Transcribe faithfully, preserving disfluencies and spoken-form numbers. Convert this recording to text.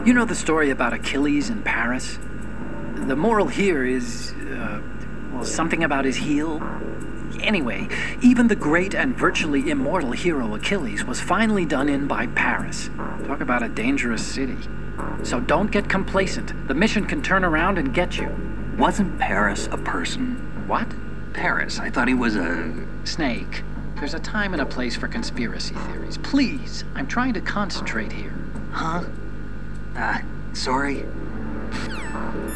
You know the story about Achilles in Paris? The moral here is, uh, well, something about his heel. Anyway, even the great and virtually immortal hero Achilles was finally done in by Paris. Talk about a dangerous city. So don't get complacent. The mission can turn around and get you. Wasn't Paris a person? What? Paris. I thought he was a... Snake. There's a time and a place for conspiracy theories. Please, I'm trying to concentrate here. Huh? Ah, uh, sorry.